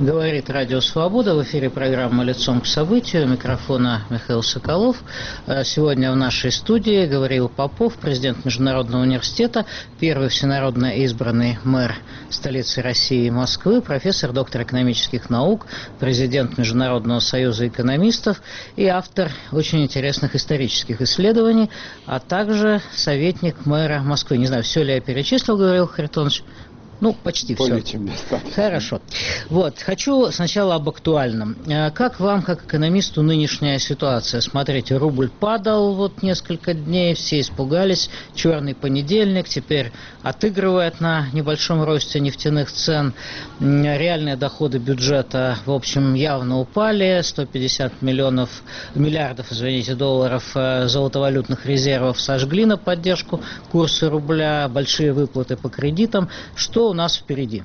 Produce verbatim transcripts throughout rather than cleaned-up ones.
Говорит Радио Свобода. В эфире программа «Лицом к событию». У микрофона Михаил Соколов. Сегодня в нашей студии Гавриил Попов, президент Международного университета, первый всенародно избранный мэр столицы России Москвы, профессор, доктор экономических наук, президент Международного союза экономистов и автор очень интересных исторических исследований, а также советник мэра Москвы. Не знаю, все ли я перечислил, Гавриил Харитонович? Ну, почти все. Более чем достаточно. Хорошо. Вот, хочу сначала об актуальном. Как вам, как экономисту, нынешняя ситуация? Смотрите, рубль падал вот несколько дней, все испугались. Черный понедельник, теперь отыгрывает на небольшом росте нефтяных цен. Реальные доходы бюджета, в общем, явно упали. сто пятьдесят миллионов, миллиардов, извините, долларов золотовалютных резервов сожгли на поддержку курса рубля. Большие выплаты по кредитам. Что у нас впереди?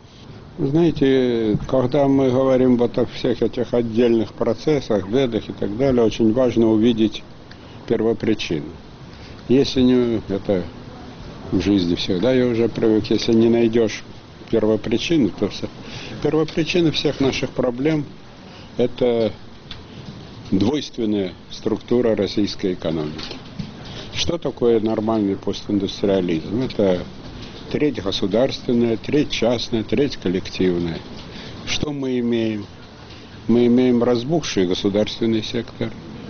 Знаете, когда мы говорим вот о всех этих отдельных процессах, бедах и так далее, очень важно увидеть первопричину. Если не, это в жизни всегда я уже привык, если не найдешь первопричину, то все. Первопричина всех наших проблем – это двойственная структура российской экономики. Что такое нормальный постиндустриализм? Это треть государственная, треть частная, треть коллективная. Что мы имеем? Мы имеем разбухший государственный сектор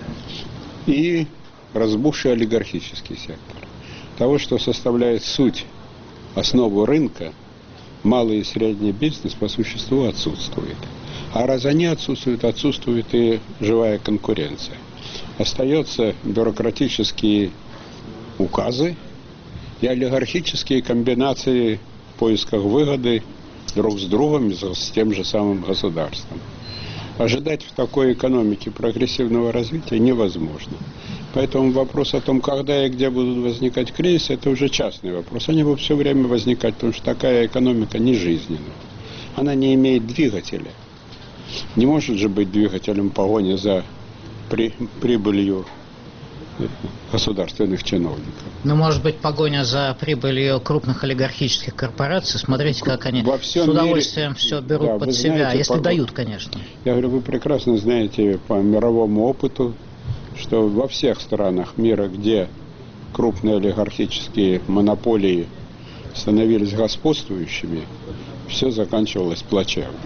и разбухший олигархический сектор. Того, что составляет суть, основу рынка, малый и средний бизнес по существу отсутствует. А раз они отсутствуют, отсутствует и живая конкуренция. Остаются бюрократические указы и олигархические комбинации в поисках выгоды друг с другом и с тем же самым государством. Ожидать в такой экономике прогрессивного развития невозможно. Поэтому вопрос о том, когда и где будут возникать кризисы, это уже частный вопрос. Они будут все время возникать, потому что такая экономика не жизненная. Она не имеет двигателя. Не может же быть двигателем погони за при, прибылью государственных чиновников. Ну, может быть, погоня за прибылью крупных олигархических корпораций. Смотрите, как они Во с удовольствием мире, все берут да, под себя, знаете, если по, дают, конечно. Я говорю, вы прекрасно знаете по мировому опыту, что во всех странах мира, где крупные олигархические монополии становились господствующими, все заканчивалось плачевно.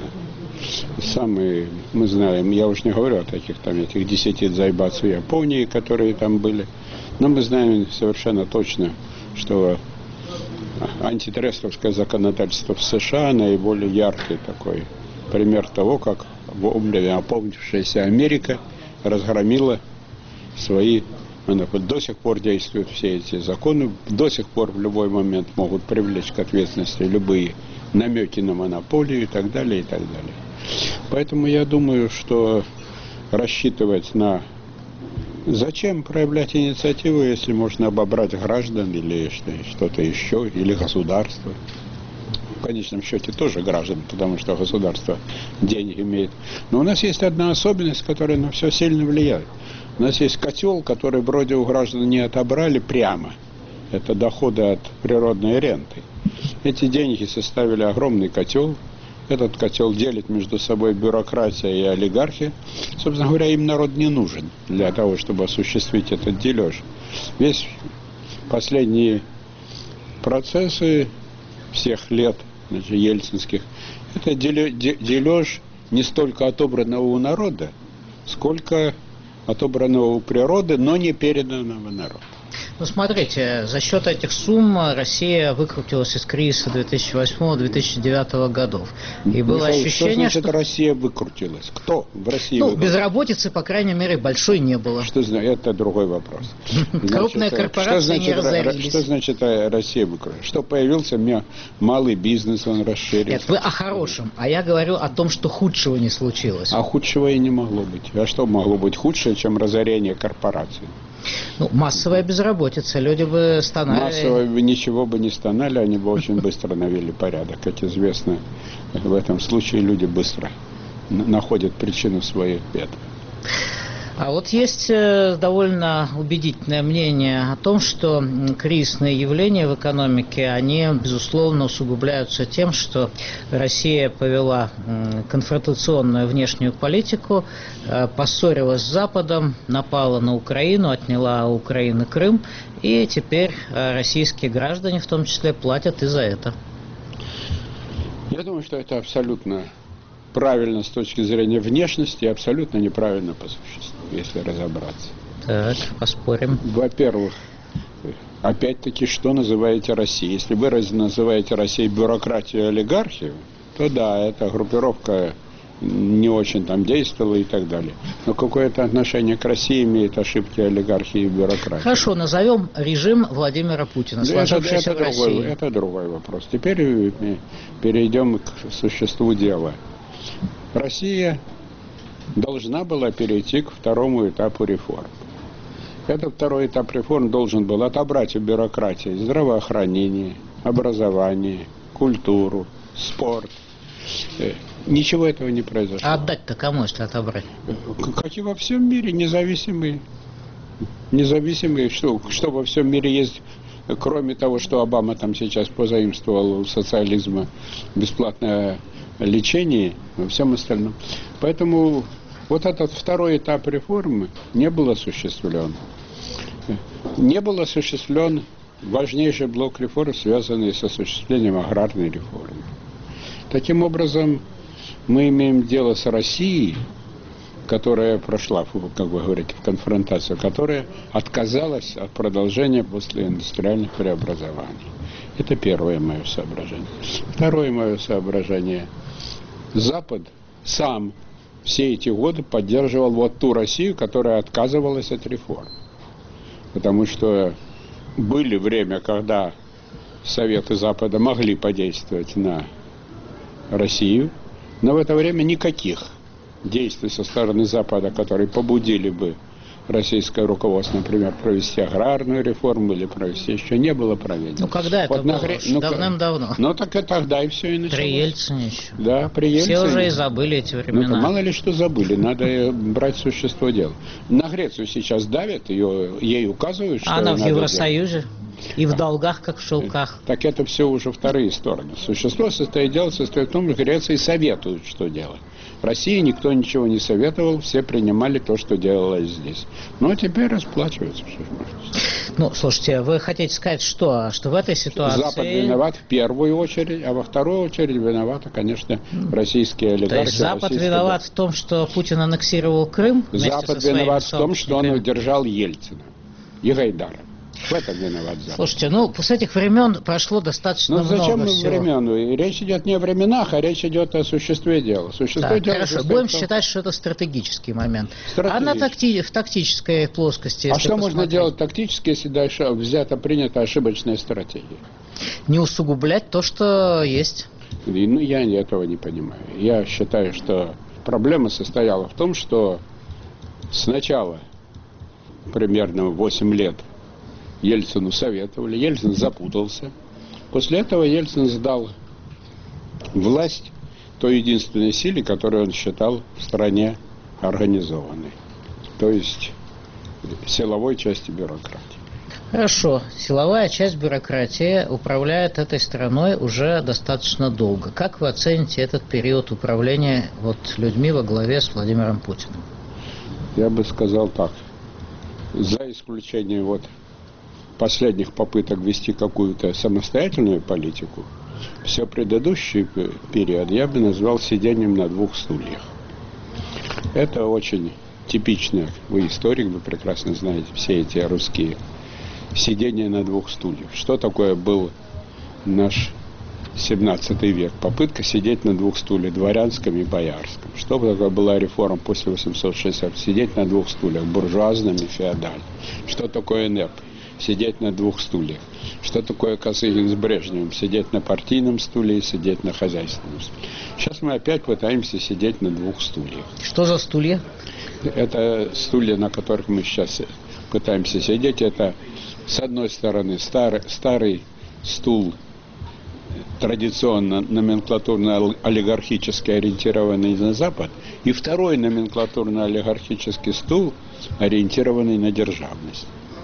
Самые, мы знаем, я уж не говорю о таких там этих десяти дзайбацу Японии, которые там были, но мы знаем совершенно точно, что антитрестовское законодательство в США наиболее яркий такой пример того, как вовремя опомнившаяся Америка разгромила свои монополии. До сих пор действуют все эти законы, до сих пор в любой момент могут привлечь к ответственности любые намеки на монополию и так далее, и так далее. Поэтому я думаю, что рассчитывать на... Зачем проявлять инициативу, если можно обобрать граждан или что-то еще, или государство? В конечном счете тоже граждан, потому что государство деньги имеет. Но у нас есть одна особенность, которая на все сильно влияет. У нас есть котел, который вроде у граждан не отобрали прямо. Это доходы от природной ренты. Эти деньги составили огромный котел. Этот котел делит между собой бюрократия и олигархия. Собственно говоря, им народ не нужен для того, чтобы осуществить этот дележ. Весь последние процессы всех лет, значит, ельцинских, это дележ не столько отобранного у народа, сколько отобранного у природы, но не переданного народу. Ну, смотрите, за счет этих сумм Россия выкрутилась из кризиса две тысячи восьмого — две тысячи девятого годов. И было Михаил, ощущение, что значит что... Россия выкрутилась? Кто в России Ну, выкрутилась? безработицы, по крайней мере, большой не было. Что значит? Это другой вопрос. Крупные корпорации не разорились. Что значит Россия выкрутилась? Что появился малый бизнес, он расширился. Нет, вы о хорошем, а я говорю о том, что худшего не случилось. А худшего и не могло быть. А что могло быть худше, чем разорение корпораций? Ну, массовая безработица, люди бы стонали. Массово ничего бы не стонали, они бы очень быстро навели порядок. Как известно, в этом случае люди быстро находят причину своих бед. А вот есть довольно убедительное мнение о том, что кризисные явления в экономике, они, безусловно, усугубляются тем, что Россия повела конфронтационную внешнюю политику, поссорилась с Западом, напала на Украину, отняла у Украины Крым, и теперь российские граждане, в том числе, платят и за это. Я думаю, что это абсолютно правильно с точки зрения внешности, и абсолютно неправильно по существу, если разобраться. Так, поспорим. Во-первых, опять-таки, что называете Россией? Если вы называете Россией бюрократию и олигархию, то да, эта группировка не очень там действовала и так далее. Но какое-то отношение к России имеет ошибки олигархии и бюрократии. Хорошо, назовем режим Владимира Путина, сложившийся это, это в России. Другой, это другой вопрос. Теперь перейдем к существу дела. Россия должна была перейти к второму этапу реформ. Этот второй этап реформ должен был отобрать у бюрократии здравоохранение, образование, культуру, спорт. Ничего этого не произошло. А отдать-то кому, если отобрать? Как и во всем мире, независимые. Независимые, что, что во всем мире есть, кроме того, что Обама там сейчас позаимствовал у социализма бесплатное лечение, во всем остальном. Поэтому вот этот второй этап реформы не был осуществлен. Не был осуществлен важнейший блок реформ, связанный с осуществлением аграрной реформы. Таким образом, мы имеем дело с Россией, которая прошла, как вы говорите, в конфронтацию, которая отказалась от продолжения после индустриальных преобразований. Это первое мое соображение. Второе мое соображение. Запад сам все эти годы поддерживал вот ту Россию, которая отказывалась от реформ. Потому что были время, когда Советы Запада могли подействовать на Россию, но в это время никаких действий со стороны Запада, которые побудили бы российское руководство, например, провести аграрную реформу или провести, еще не было проведено. Ну, когда это вот было? Нагре... Ну, давным-давно. Ну, так и тогда и все и началось. При Ельцине еще. Да, при Ельцине. Все уже и забыли эти времена. Ну, мало ли что забыли, надо брать существо дела. На Грецию сейчас давят, ее, ей указывают, что она в надо Евросоюзе. делать. И в долгах, как в шелках. Так это все уже вторые стороны. Существо состоит, дело состоит в том, что Греции советуют, что делать. В России никто ничего не советовал, все принимали то, что делалось здесь. Но теперь расплачиваются. Что же можно сказать. Ну, слушайте, вы хотите сказать, что? Что в этой ситуации... Запад виноват в первую очередь, а во вторую очередь виноваты, конечно, российские олигархи. То есть Запад виноват в том, что Путин аннексировал Крым? Запад виноват в том, что он удержал Ельцина и Гайдара. В этом виноват Запад. Слушайте, ну, с этих времен прошло достаточно много всего. Ну, зачем времен? Речь идет не о временах, а речь идет о существе дела. Существо так, дела хорошо, будем считать, что это стратегический момент. А на такти... в тактической плоскости... А что посмотреть? Можно делать тактически, если дальше взята, принята ошибочная стратегия? Не усугублять то, что есть. И, ну, я этого не понимаю. Я считаю, что проблема состояла в том, что сначала примерно восемь лет Ельцину советовали, Ельцин запутался. После этого Ельцин сдал власть той единственной силе, которую он считал в стране организованной. То есть силовой части бюрократии. Хорошо. Силовая часть бюрократии управляет этой страной уже достаточно долго. Как вы оцените этот период управления вот людьми во главе с Владимиром Путиным? Я бы сказал так. За исключением вот последних попыток вести какую-то самостоятельную политику, все предыдущий период я бы назвал сидением на двух стульях. Это очень типично, вы историк, вы прекрасно знаете все эти русские сидения на двух стульях. Что такое был наш семнадцатый век? Попытка сидеть на двух стульях, дворянском и боярском. Что такое была реформа после восемьсот шестидесятого? Сидеть на двух стульях, буржуазном и феодальном. Что такое НЭП? Сидеть на двух стульях. Что такое Косыгин с Брежневым? Сидеть на партийном стуле и сидеть на хозяйственном стуле. Сейчас мы опять пытаемся сидеть на двух стульях. Что за стулья? Это стулья, на которых мы сейчас пытаемся сидеть. Это, с одной стороны, старый, старый стул традиционно номенклатурно-олигархически ориентированный на Запад, и второй номенклатурно-олигархический стул, ориентированный на державность.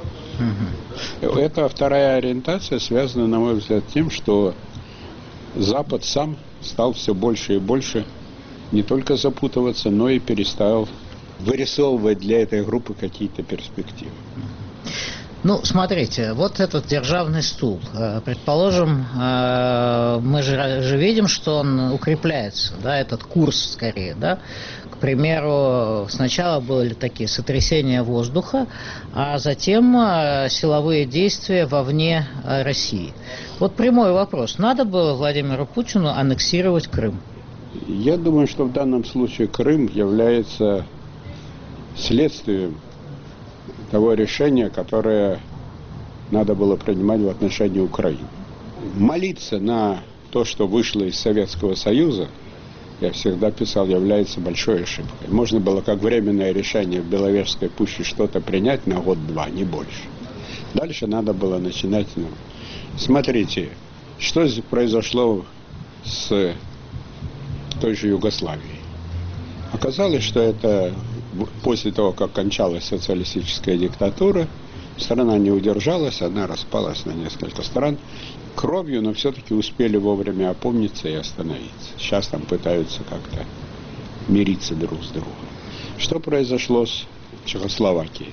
Угу. Эта вторая ориентация связана, на мой взгляд, тем, что Запад сам стал все больше и больше не только запутываться, но и перестал вырисовывать для этой группы какие-то перспективы. Ну, смотрите, вот этот державный стул. Предположим, мы же, же видим, что он укрепляется, да, этот курс скорее, да. К примеру, сначала были такие сотрясения воздуха, а затем силовые действия вовне России. Вот прямой вопрос. Надо было Владимиру Путину аннексировать Крым? Я думаю, что в данном случае Крым является следствием того решения, которое надо было принимать в отношении Украины. Молиться на то, что вышло из Советского Союза, я всегда писал, является большой ошибкой. Можно было как временное решение в Беловежской пуще что-то принять на год-два, не больше. Дальше надо было начинать. Ну, смотрите, что здесь произошло с той же Югославией. Оказалось, что это после того, как кончалась социалистическая диктатура, страна не удержалась, она распалась на несколько стран. Кровью, но все-таки успели вовремя опомниться и остановиться. Сейчас там пытаются как-то мириться друг с другом. Что произошло с Чехословакией?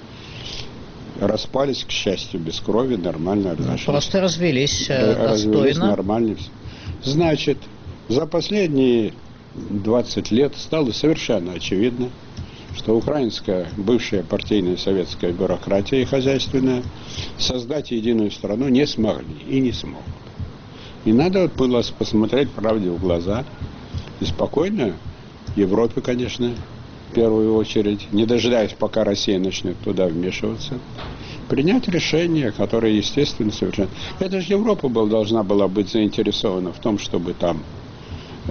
Распались, к счастью, без крови, нормально разошлись. Просто развелись достойно. Развелись нормально. Значит, за последние двадцать лет стало совершенно очевидно, что украинская бывшая партийная советская бюрократия и хозяйственная создать единую страну не смогли и не смогут. И надо было посмотреть правде в глаза и спокойно Европе, конечно, в первую очередь, не дожидаясь, пока Россия начнет туда вмешиваться, принять решение, которое, естественно, совершенно... Это же Европа был, должна была быть заинтересована в том, чтобы там э,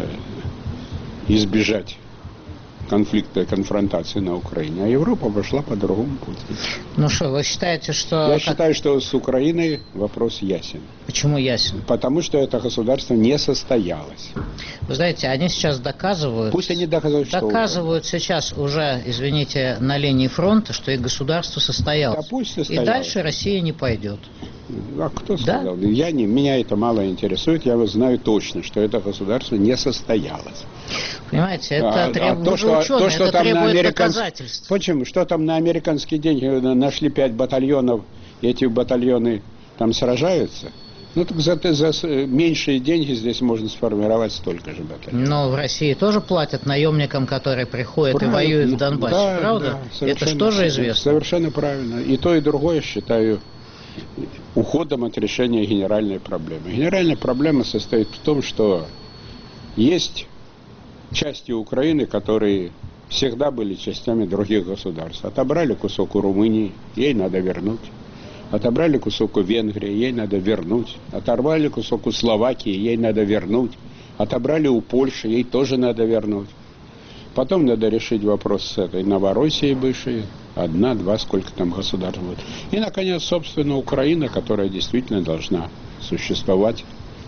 избежать конфликта и конфронтации на Украине. А Европа пошла по другому пути. Ну что, вы считаете, что... Я как... считаю, что с Украиной вопрос ясен. Почему ясен? Потому что это государство не состоялось. Вы знаете, они сейчас доказывают... Пусть они доказывают, что... Доказывают что сейчас уже, извините, на линии фронта, что их государство состоялось. Да пусть состоялось. И дальше Россия не пойдет. А кто сказал? Да? Я не, меня это мало интересует. Я знаю точно, что это государство не состоялось. Понимаете, это а, требует а то, что, ученые, то, что это там требует на американс... доказательств. Почему? Что там на американские деньги нашли пять батальонов, и эти батальоны там сражаются? Ну, так за, за меньшие деньги здесь можно сформировать столько же батальонов. Но в России тоже платят наемникам, которые приходят правильно. И воюют в Донбассе, да, правда? Да, это же тоже известно. Совершенно правильно. И то, и другое считаю уходом от решения генеральной проблемы. Генеральная проблема состоит в том, что есть части Украины, которые всегда были частями других государств. Отобрали кусок у Румынии, ей надо вернуть. Отобрали кусок у Венгрии, ей надо вернуть. Оторвали кусок у Словакии, ей надо вернуть. Отобрали у Польши, ей тоже надо вернуть. Потом надо решить вопрос с этой Новороссией бывшей. Одна, два, сколько там государств будет. И, наконец, собственно, Украина, которая действительно должна существовать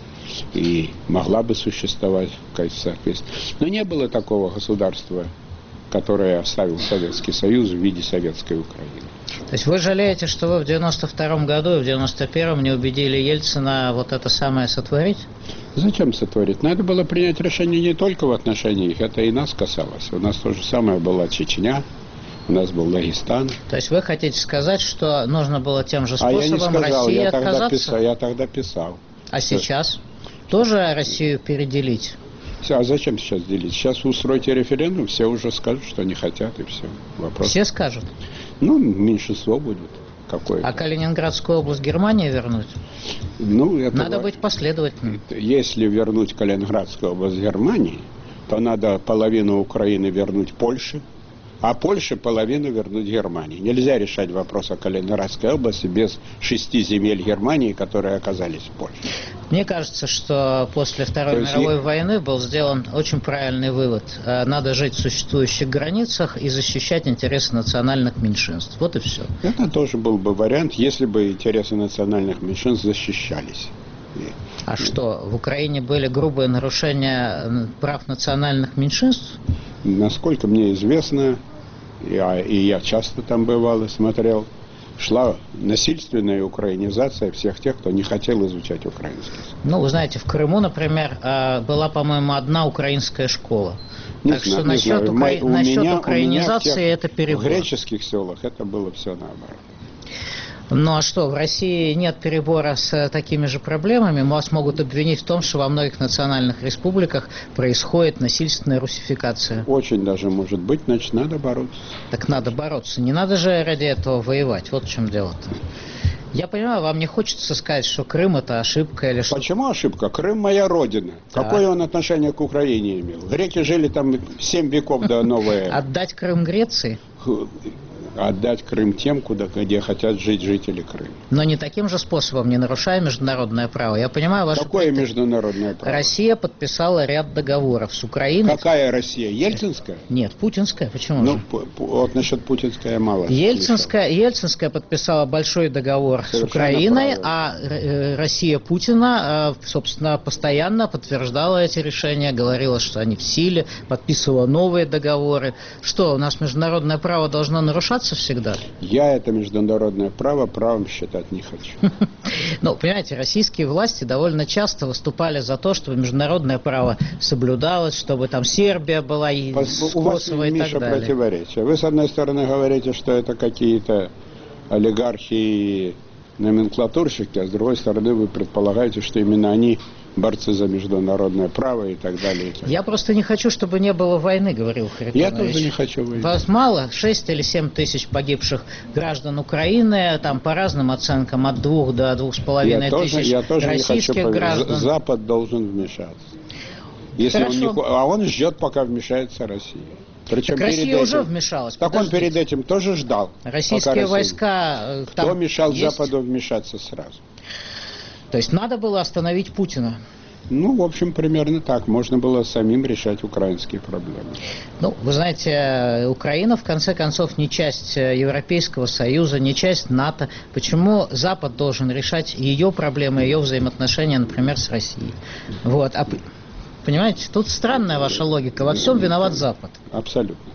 и могла бы существовать в качестве соответствия. Но не было такого государства, которое оставил Советский Союз в виде советской Украины. То есть вы жалеете, что вы в девяносто втором году и в девяносто первом не убедили Ельцина вот это самое сотворить? Зачем сотворить? Надо было принять решение не только в отношении их, это и нас касалось. У нас то же самое была Чечня, у нас был Дагестан. То есть вы хотите сказать, что нужно было тем же способом а я не сказал, России я отказаться? Тогда писал, я тогда писал. А сейчас? Тоже Россию переделить? А зачем сейчас делить? Сейчас устройте референдум, все уже скажут, что не хотят, и все. Вопрос. Все скажут? Ну, меньшинство будет какое-то. А Калининградскую область Германии вернуть? Ну, это надо va... быть последовательным. Если вернуть Калининградскую область Германии, то надо половину Украины вернуть Польше, а Польше половину вернуть Германии. Нельзя решать вопрос о Калининградской области без шести земель Германии, которые оказались в Польше. Мне кажется, что после Второй есть... мировой войны был сделан очень правильный вывод. Надо жить в существующих границах и защищать интересы национальных меньшинств. Вот и все. Это тоже был бы вариант, если бы интересы национальных меньшинств защищались. А что, в Украине были грубые нарушения прав национальных меньшинств? Насколько мне известно, я, и я часто там бывал и смотрел, шла насильственная украинизация всех тех, кто не хотел изучать украинский. Ну, вы знаете, в Крыму, например, была, по-моему, одна украинская школа. Не так знаю, что не насчет, знаю. укра... У насчет меня, украинизации у меня это перебор. В греческих селах это было все наоборот. Ну а что, в России нет перебора с такими же проблемами? Вас могут обвинить в том, что во многих национальных республиках происходит насильственная русификация. Очень даже может быть, значит, надо бороться. Так надо бороться. Не надо же ради этого воевать. Вот в чем дело-то. Я понимаю, вам не хочется сказать, что Крым это ошибка или что. Почему ошибка? Крым моя родина. Так. Какое он отношение к Украине имел? Греки жили там семь веков до новой эры. Отдать Крым Греции? Отдать Крым тем, куда, где хотят жить жители Крыма. Но не таким же способом, не нарушая международное право. Я понимаю ваше... Какое пред... международное право? Россия подписала ряд договоров с Украиной. Какая Россия? Ельцинская? Нет, путинская. Почему Ну, же? вот насчет путинской я мало Ельцинская, Ельцинская подписала большой договор Совершенно с Украиной, правильно. а Россия Путина, собственно, постоянно подтверждала эти решения, говорила, что они в силе, подписывала новые договоры. Что, у нас международное право должно нарушаться всегда? Я это международное право правом считать не хочу. Ну, понимаете, российские власти довольно часто выступали за то, чтобы международное право соблюдалось, чтобы там Сербия была и У вас, Косово и Миша, так далее. противоречие. Вы, с одной стороны, говорите, что это какие-то олигархи и номенклатурщики, а с другой стороны, вы предполагаете, что именно они борцы за международное право и так далее. И так далее. Я просто не хочу, чтобы не было войны, говорил Харитонович. Я тоже не хочу войны. Вас мало? шесть или семь тысяч погибших граждан Украины, там по разным оценкам от двух до двух с половиной тысяч я тоже российских не хочу, граждан. Запад должен вмешаться. Если он не, а он ждет, пока вмешается Россия. Причем так Россия этим, уже вмешалась. Так подождите. он перед этим тоже ждал. Российские войска... Кто там мешал есть? Западу вмешаться сразу? То есть надо было остановить Путина? Ну, в общем, примерно так. Можно было самим решать украинские проблемы. Ну, вы знаете, Украина, в конце концов, не часть Европейского Союза, не часть НАТО. Почему Запад должен решать ее проблемы, ее взаимоотношения, например, с Россией? Вот. А, понимаете, тут странная ваша логика. Во всем виноват Запад. Абсолютно.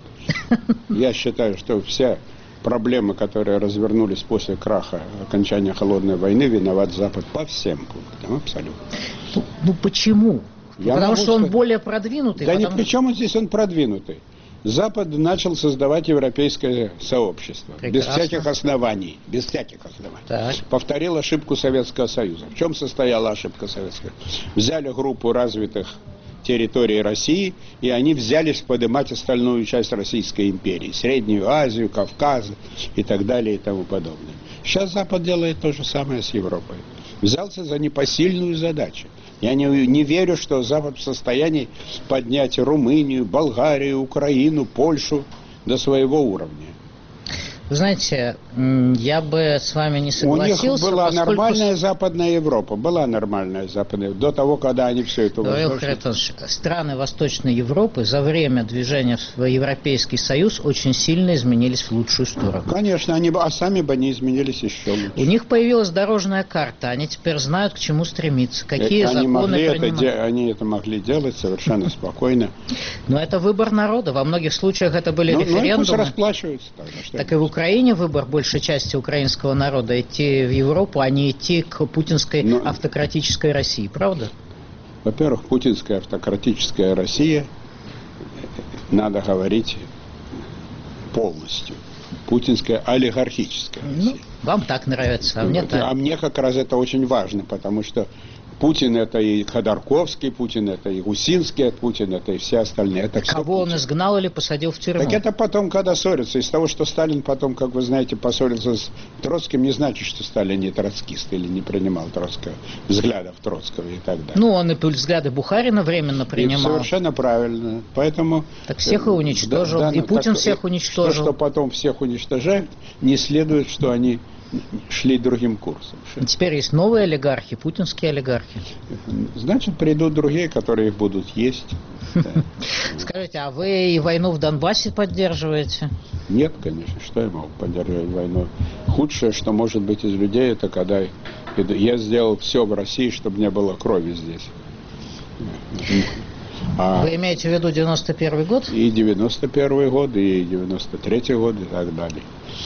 Я считаю, что все проблемы, которые развернулись после краха, окончания холодной войны, виноват Запад по всем пунктам. Абсолютно. Ну, ну почему? Я потому что он сказать... более продвинутый. Да потому... ни при чем здесь он продвинутый. Запад начал создавать европейское сообщество. Прекрасно. Без всяких оснований. Без всяких оснований. Так. Повторил ошибку Советского Союза. В чем состояла ошибка Советского Союза? Взяли группу развитых территорий России, и они взялись поднимать остальную часть Российской империи. Среднюю Азию, Кавказ и так далее и тому подобное. Сейчас Запад делает то же самое с Европой. Взялся за непосильную задачу. Я не, не верю, что Запад в состоянии поднять Румынию, Болгарию, Украину, Польшу до своего уровня. Вы знаете, я бы с вами не согласился. У них была поскольку... нормальная Западная Европа, была нормальная Западная Европа, до того, когда они все это возглавили. Страны Восточной Европы за время движения в Европейский Союз очень сильно изменились в лучшую сторону. Конечно, они, а сами бы они изменились еще лучше. У них появилась дорожная карта, они теперь знают, к чему стремиться, какие они законы могли принимать. Это, они это могли делать совершенно спокойно. Но это выбор народа, во многих случаях это были ну, референдумы. Ну и пусть расплачиваются тогда. Так и в Украине выбор большей части украинского народа идти в Европу, а не идти к путинской Но, автократической России, правда? Во-первых, путинская автократическая Россия, надо говорить полностью. Путинская олигархическая Россия. Ну, вам так нравится, а мне вот, так. А мне как раз это очень важно, потому что Путин это и Ходорковский, Путин это и Гусинский, Путин это и все остальные. Это Кого он изгнал или посадил в тюрьму? Так это потом, когда ссорятся. Из того, что Сталин потом, как вы знаете, поссорился с Троцким, не значит, что Сталин не троцкист или не принимал Троцкого, взглядов Троцкого и так далее. Ну, он и взгляды Бухарина временно принимал. И совершенно правильно. Поэтому... Так всех и уничтожил. Да, да, и Путин так, всех уничтожил. То, что потом всех уничтожают, не следует, что они шли другим курсом. И теперь есть новые олигархи, путинские олигархи. Значит, придут другие, которые их будут есть. Скажите, а вы и войну в Донбассе поддерживаете? Нет, конечно. Что я могу поддерживать войну? Худшее, что может быть из людей, это когда Я сделал все в России, чтобы не было крови здесь. А вы имеете в виду девяносто первый год? И девяносто первый год, и девяносто третий год, и так далее.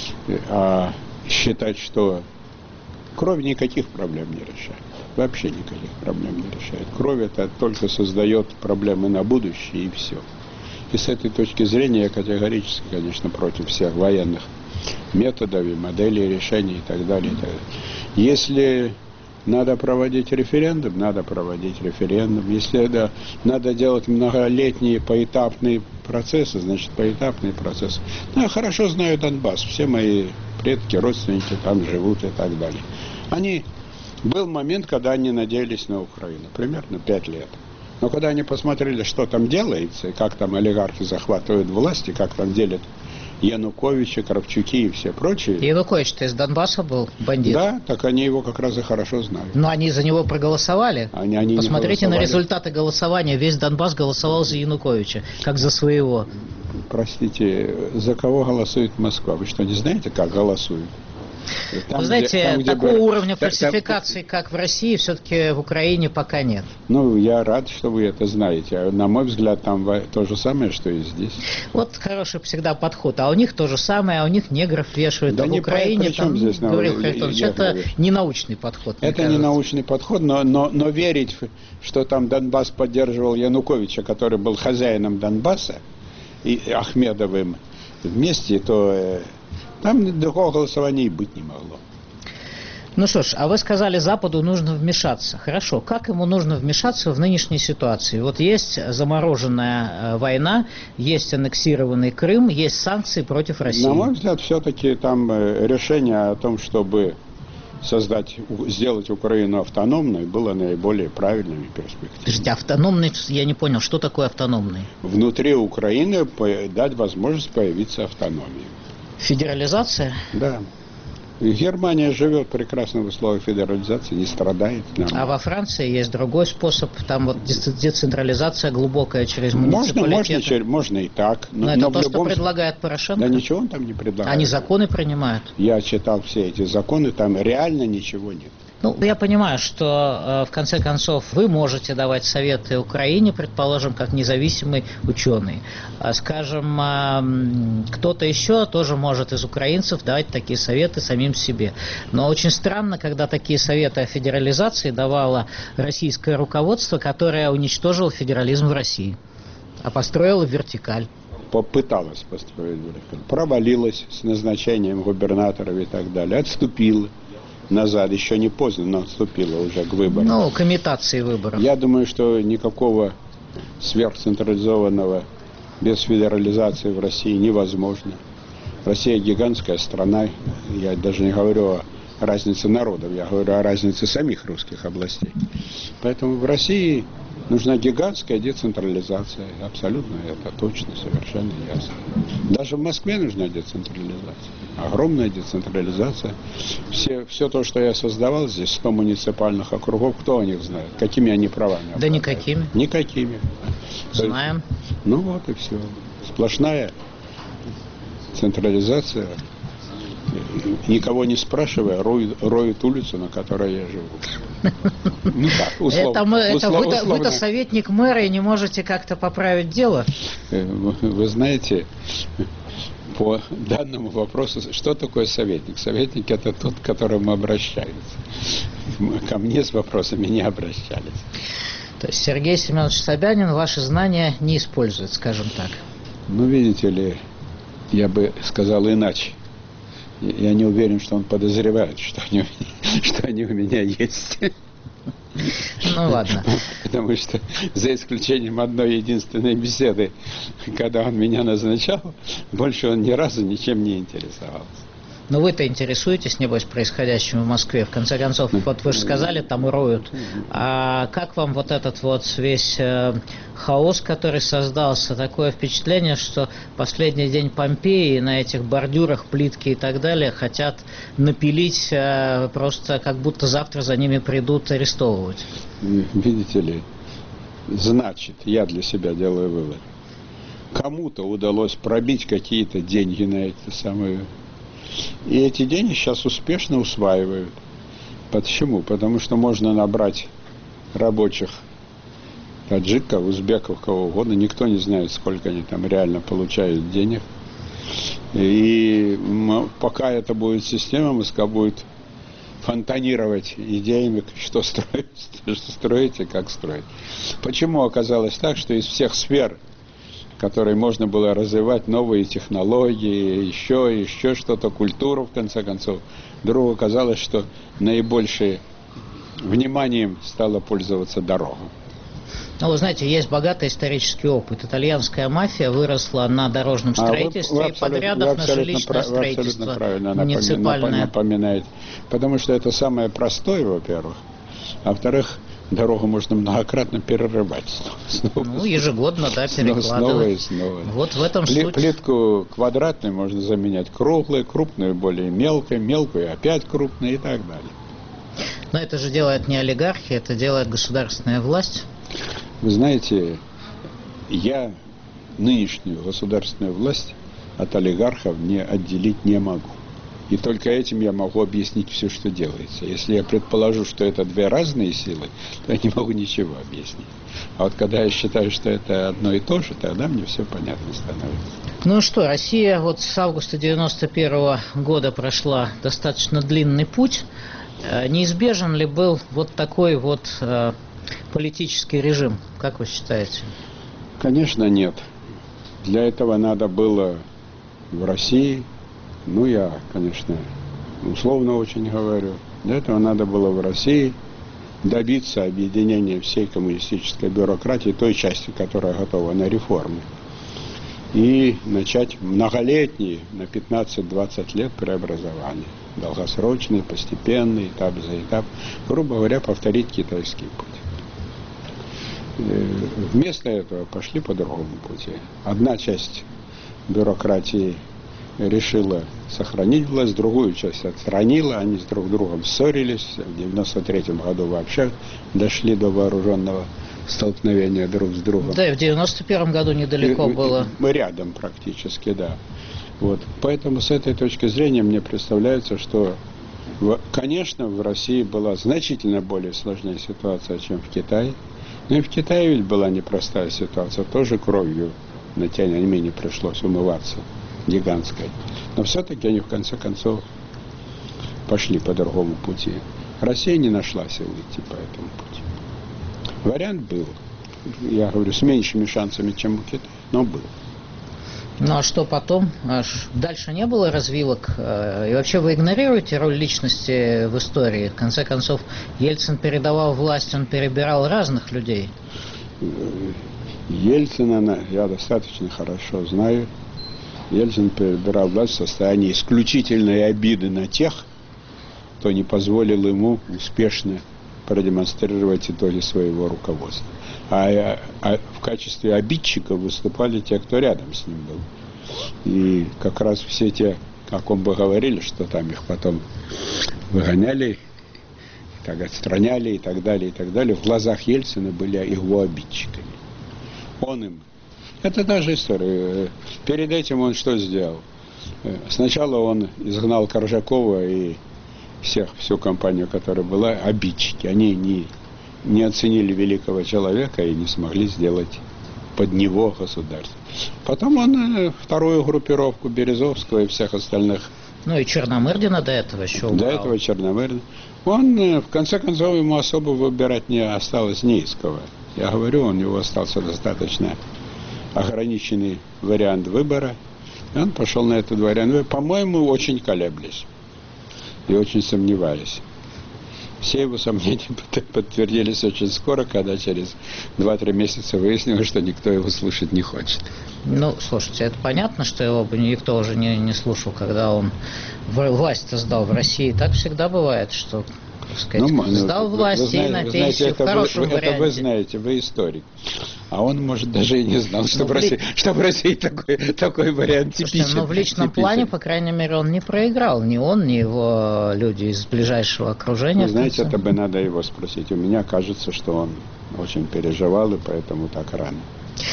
А считать, что кровь никаких проблем не решает. Вообще никаких проблем не решает. Кровь это только создает проблемы на будущее, и все. И с этой точки зрения я категорически, конечно, против всех военных методов и моделей решений и так далее. И так далее. Если надо проводить референдум, надо проводить референдум. Если это, надо делать многолетние поэтапные процессы, значит, поэтапные процессы. Ну, я хорошо знаю Донбасс. Все мои предки, родственники там живут и так далее. Они... Был момент, когда они надеялись на Украину. Примерно пять лет. Но когда они посмотрели, что там делается, и как там олигархи захватывают власть, и как там делят Януковича, Кравчуки и все прочие. Янукович-то из Донбасса был бандит. Да, так они его как раз и хорошо знают. Но они за него проголосовали. Они, они Посмотрите на результаты голосования. Весь Донбасс голосовал за Януковича, как за своего. Простите, за кого голосует Москва? Вы что, не знаете, как голосуют? Там, Вы знаете, где, там, где такого бы... уровня фальсификации, как в России, все-таки в Украине пока нет. Ну, я рад, что вы это знаете. На мой взгляд, там то же самое, что и здесь. Вот хороший всегда подход. А у них то же самое, а у них негров вешают. Да а в не Украине, там, здесь, говорил Харитонович, это не научный подход. Это не научный подход, но, но, но верить, что там Донбасс поддерживал Януковича, который был хозяином Донбасса, и Ахмедовым вместе, то... Там другого голосования и быть не могло. Ну что ж, а вы сказали, Западу нужно вмешаться. Хорошо, как ему нужно вмешаться в нынешней ситуации? Вот есть замороженная война, есть аннексированный Крым, есть санкции против России. На мой взгляд, все-таки там решение о том, чтобы создать, сделать Украину автономной, было наиболее правильным и перспективным. Подождите, автономный, я не понял, что такое автономный? Внутри Украины дать возможность появиться автономии. Федерализация? Да. И Германия живет прекрасно в условиях федерализации, не страдает. Нормально. А во Франции есть другой способ, там вот децентрализация глубокая через муниципалитеты. Можно, можно, можно и так. Но, но это но то, любом... что предлагает Порошенко? Да ничего он там не предлагает. Они законы принимают? Я читал все эти законы, там реально ничего нет. Ну, я понимаю, что, в конце концов, вы можете давать советы Украине, предположим, как независимый ученый. Скажем, кто-то еще тоже может из украинцев давать такие советы самим себе. Но очень странно, когда такие советы о федерализации давало российское руководство, которое уничтожило федерализм в России, а построило вертикаль. Попыталась построить вертикаль. Провалилась с назначением губернаторов и так далее. Отступила назад, еще не поздно, но отступила уже к выборам. Ну, к имитации выборов. Я думаю, что никакого сверхцентрализованного без федерализации в России невозможно. Россия гигантская страна, я даже не говорю о разнице народов, я говорю о разнице самих русских областей. Поэтому в России нужна гигантская децентрализация, абсолютно это точно, совершенно ясно. Даже в Москве нужна децентрализация, огромная децентрализация. Все, все то, что я создавал здесь, сто муниципальных округов, кто о них знает? Какими они правами? Да обладают? Никакими. Никакими. Знаем. Ну вот и все. Сплошная централизация. Никого не спрашивая, роют, роют улицу, на которой я живу. Ну так, условно. Это, мы, это вы-то, вы-то советник мэра и не можете как-то поправить дело? Вы знаете, по данному вопросу, что такое советник? Советник – это тот, к которому обращаются. Ко мне с вопросами не обращались. То есть Сергей Семенович Собянин ваши знания не использует, скажем так? Ну, видите ли, я бы сказал иначе. Я не уверен, что он подозревает, что они, что они у меня есть. Ну ладно. Потому что за исключением одной единственной беседы, когда он меня назначал, больше он ни разу ничем не интересовался. Но вы-то интересуетесь, небось, происходящим в Москве. В конце концов, вот вы же сказали, там роют. А как вам вот этот вот весь э, хаос, который создался? Такое впечатление, что последний день Помпеи на этих бордюрах, плитки и так далее хотят напилить э, просто, как будто завтра за ними придут арестовывать. Видите ли, значит, я для себя делаю вывод. Кому-то удалось пробить какие-то деньги на эту самую... И эти деньги сейчас успешно усваивают. Почему? Потому что можно набрать рабочих таджиков, узбеков, кого угодно. Никто не знает, сколько они там реально получают денег. И пока это будет система, Москва будет фонтанировать идеями, что строить, что строить и как строить. Почему оказалось так, что из всех сфер, которые можно было развивать, новые технологии, еще, еще что-то, культуру, в конце концов, вдруг оказалось, что наибольшее вниманием стало пользоваться дорога. Ну, вы знаете, есть богатый исторический опыт. Итальянская мафия выросла на дорожном строительстве а вы, вы и подрядах на жилищное прав, строительство. Вы абсолютно правильно муниципальное. напоминаете. Потому что это самое простое, во-первых. А во-вторых, дорогу можно многократно перерывать. Снова, ну, ежегодно, да, перекладывать. Снова и снова. Вот в этом Пли, суть. Плитку квадратную можно заменять круглой, крупную более мелкой, мелкую опять крупной и так далее. Но это же делает не олигархи, это делает государственная власть. Вы знаете, я нынешнюю государственную власть от олигархов не отделить не могу. И только этим я могу объяснить все, что делается. Если я предположу, что это две разные силы, то я не могу ничего объяснить. А вот когда я считаю, что это одно и то же, тогда мне все понятно становится. Ну что, Россия вот с августа девяносто первого года прошла достаточно длинный путь. Неизбежен ли был вот такой вот э, политический режим, как вы считаете? Конечно, нет. Для этого надо было в России, ну я, конечно, условно очень говорю, для этого надо было в России добиться объединения всей коммунистической бюрократии, той части, которая готова на реформы, и начать многолетние, на пятнадцать-двадцать лет преобразования. Долгосрочный, постепенный, этап за этап. Грубо говоря, повторить китайский путь. Вместо этого пошли по другому пути. Одна часть бюрократии решила сохранить власть, другую часть отстранила, они с друг другом ссорились. В девяносто третьем году вообще дошли до вооруженного столкновения друг с другом. Да, и в девяносто первом году недалеко и, было. Мы рядом практически, да. Вот. Поэтому с этой точки зрения мне представляется, что, в, конечно, в России была значительно более сложная ситуация, чем в Китае. Но и в Китае ведь была непростая ситуация, тоже кровью на тем не менее пришлось умываться, гигантской. Но все-таки они в конце концов пошли по другому пути. Россия не нашла сил идти по этому пути. Вариант был, я говорю, с меньшими шансами, чем у Китая, но был. Ну а что потом? Аж дальше не было развилок? И вообще вы игнорируете роль личности в истории? В конце концов, Ельцин передавал власть, он перебирал разных людей. Ельцина я достаточно хорошо знаю. Ельцин перебирал власть в состоянии исключительной обиды на тех, кто не позволил ему успешно продемонстрировать итоги своего руководства. А, а в качестве обидчиков выступали те, кто рядом с ним был. И как раз все те, о ком бы говорили, что там их потом выгоняли, так отстраняли и так далее, и так далее, в глазах Ельцина были его обидчиками. Он им. Это та же история. Перед этим он что сделал? Сначала он изгнал Коржакова и всех, всю компанию, которая была, обидчики. Они не, не оценили великого человека и не смогли сделать под него государство. Потом он вторую группировку Березовского и всех остальных. Ну и Черномырдина до этого еще убрал. До этого Черномырдина. Он, в конце концов, ему особо выбирать не осталось не из кого. Я говорю, у него остался достаточно ограниченный вариант выбора. И он пошел на этот вариант. По-моему, очень колеблись. И очень сомневались. Все его сомнения подтвердились очень скоро, когда через два-три месяца выяснилось, что никто его слушать не хочет. Ну, слушайте, это понятно, что его бы никто уже не, не слушал, когда он власть сдал в России. Так всегда бывает, что, так сказать, ну, сдал вы, власть вы знаете, и надеялся в хорошем вы, варианте. Это вы знаете, вы историк. А он, может, даже и не знал, что, ну, в, России, ли... что в России такой, такой вариант типичен. Слушайте, но в личном типичен. плане, по крайней мере, он не проиграл. Ни он, ни его люди из ближайшего окружения. Вы знаете, это бы надо его спросить. У меня кажется, что он очень переживал, и поэтому так рано.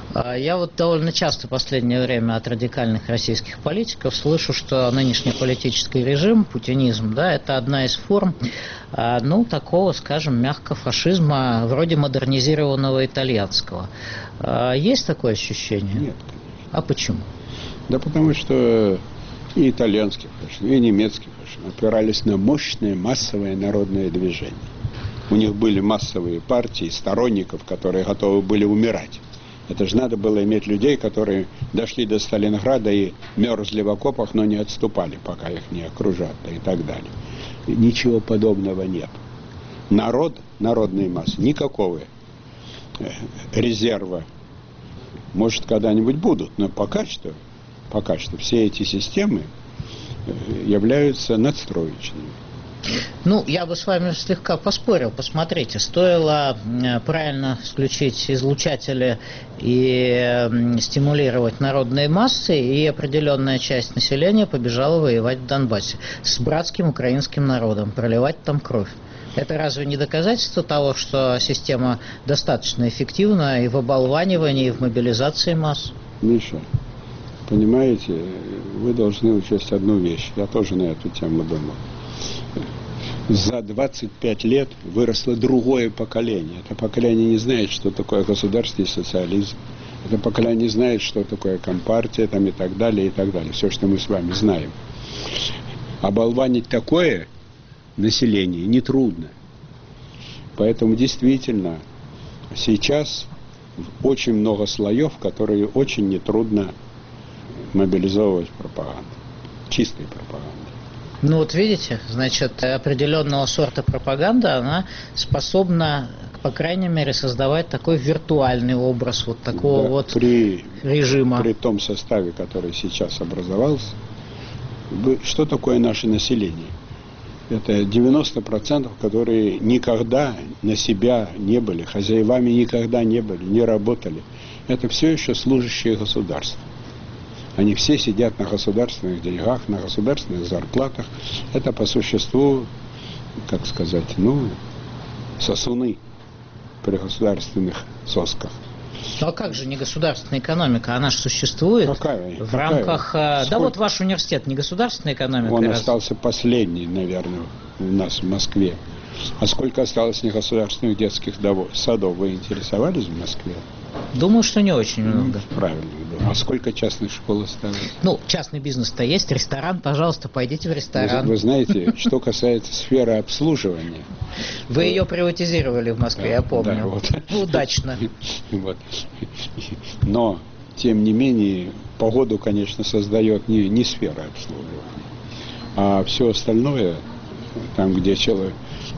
Я вот довольно часто в последнее время от радикальных российских политиков слышу, что нынешний политический режим, путинизм, да, это одна из форм, ну, такого, скажем, мягко фашизма, вроде модернизированного итальянского. Есть такое ощущение? Нет. А почему? Да потому что и итальянский фашизм, и немецкий фашизм опирались на мощное массовое народное движение. У них были массовые партии сторонников, которые готовы были умирать. Это же надо было иметь людей, которые дошли до Сталинграда и мерзли в окопах, но не отступали, пока их не окружат, да и так далее. Ничего подобного нет. Народ, народные массы, никакого резерва, может, когда-нибудь будут, но пока что, пока что все эти системы являются надстроечными. Ну, я бы с вами слегка поспорил. Посмотрите, стоило правильно включить излучатели и стимулировать народные массы, и определенная часть населения побежала воевать в Донбассе с братским украинским народом, проливать там кровь. Это разве не доказательство того, что система достаточно эффективна и в оболванивании, и в мобилизации масс? Миша, понимаете, вы должны учесть одну вещь. Я тоже на эту тему думал. За двадцать пять лет выросло другое поколение. Это поколение не знает, что такое государственный социализм. Это поколение не знает, что такое компартия там, и так далее, и так далее. Все, что мы с вами знаем. Оболванить такое население нетрудно. Поэтому действительно сейчас очень много слоев, которые очень нетрудно мобилизовывать в пропаганду. Чистой пропаганды. Ну вот видите, значит, определенного сорта пропаганда, она способна, по крайней мере, создавать такой виртуальный образ вот такого да, вот при, режима. При том составе, который сейчас образовался, что такое наше население? Это девяносто процентов, которые никогда на себя не были, хозяевами никогда не были, не работали. Это все еще служащие государства. Они все сидят на государственных деньгах, на государственных зарплатах. Это по существу, как сказать, ну, сосуны при государственных сосках. Ну а как же не государственная экономика? Она же существует. Какая? В Какая? рамках... Сколько? Да вот ваш университет не государственная экономика? Он раз... остался последний, наверное, у нас в Москве. А сколько осталось негосударственных детских садов? Вы интересовались в Москве? Думаю, что не очень много. Ну, правильно. А сколько частных школ осталось? Ну, частный бизнес-то есть, ресторан, пожалуйста, пойдите в ресторан. Вы, вы знаете, что касается сферы обслуживания. Вы ее приватизировали в Москве, да, я помню. Да, вот. Удачно. Вот. Но, тем не менее, погоду, конечно, создает не, не сфера обслуживания, а все остальное, там, где человек,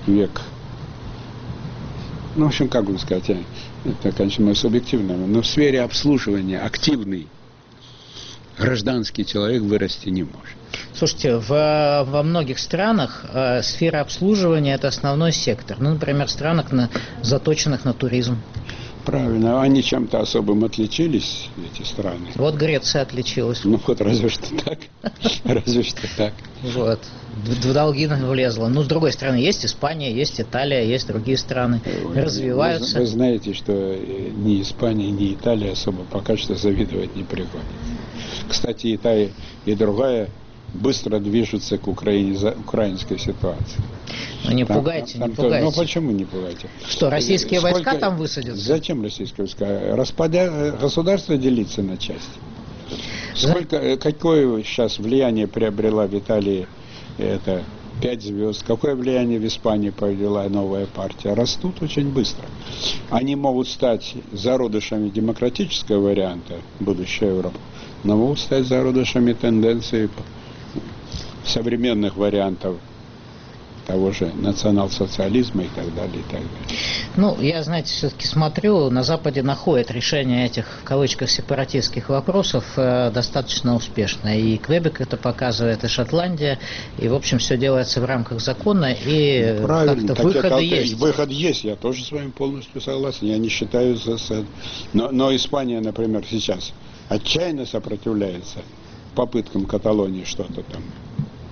ну, в общем, как бы сказать, это, конечно, мое субъективное, но в сфере обслуживания активный гражданский человек вырасти не может. Слушайте, в, во многих странах э, сфера обслуживания – это основной сектор. Ну, например, в странах, на, заточенных на туризм. Правильно. Они чем-то особым отличились, эти страны? Вот Греция отличилась. Ну, вот разве что так. Разве что так. Вот. В долги влезла. Ну, с другой стороны, есть Испания, есть Италия, есть другие страны. Развиваются. Вы, вы знаете, что ни Испания, ни Италия особо пока что завидовать не приходится. Кстати, и та, и другая быстро движутся к Украине, за украинской ситуации. Ну не там, пугайте, там, не там, пугайте. Ну почему не пугайте? Что, российские Сколько, войска там высадятся? Зачем российские войска? Распадя... Государство делится на части. Сколько, какое сейчас влияние приобрела в Италии это пять звезд? Какое влияние в Испании повела новая партия? Растут очень быстро. Они могут стать зародышами демократического варианта будущей Европы, но могут стать зародышами тенденций современных вариантов того же национал-социализма и так далее, и так далее. Ну, я, знаете, все-таки смотрю, на Западе находят решение этих, в кавычках, сепаратистских вопросов э, достаточно успешно. И Квебек это показывает, и Шотландия, и, в общем, все делается в рамках закона, и ну, как-то выходы есть. Выход есть, я тоже с вами полностью согласен, я не считаю за... Но, но Испания, например, сейчас отчаянно сопротивляется попыткам Каталонии что-то там.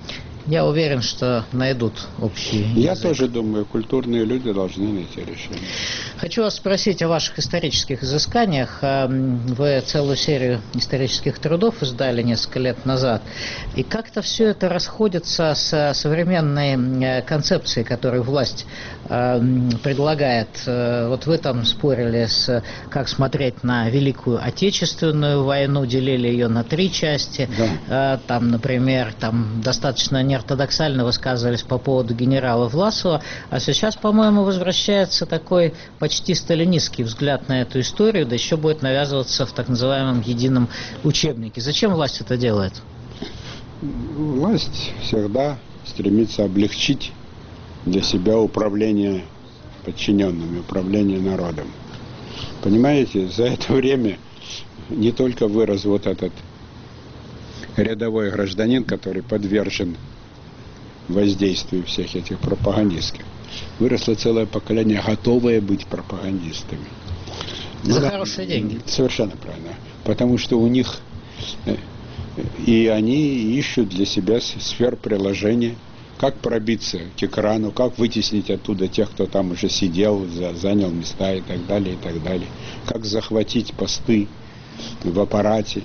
Я уверен, что найдут общий язык. Я тоже думаю, культурные люди должны найти решение. Хочу вас спросить о ваших исторических изысканиях. Вы целую серию исторических трудов издали несколько лет назад. И как-то все это расходится с современной концепцией, которую власть предлагает. Вот вы там спорили, с, как смотреть на Великую Отечественную войну, делили ее на три части. Да. Там, например, там достаточно неортодоксально высказывались по поводу генерала Власова, а сейчас, по-моему, возвращается такой почти сталинистский взгляд на эту историю, да еще будет навязываться в так называемом едином учебнике. Зачем власть это делает? Власть всегда стремится облегчить для себя управление подчиненными, управление народом. Понимаете, за это время не только вырос вот этот рядовой гражданин, который подвержен воздействию всех этих пропагандистских. Выросло целое поколение, готовое быть пропагандистами. За Но, хорошие деньги. Совершенно правильно. Потому что у них и они ищут для себя сфер приложения, как пробиться к экрану, как вытеснить оттуда тех, кто там уже сидел, занял места и так далее, и так далее. Как захватить посты в аппарате.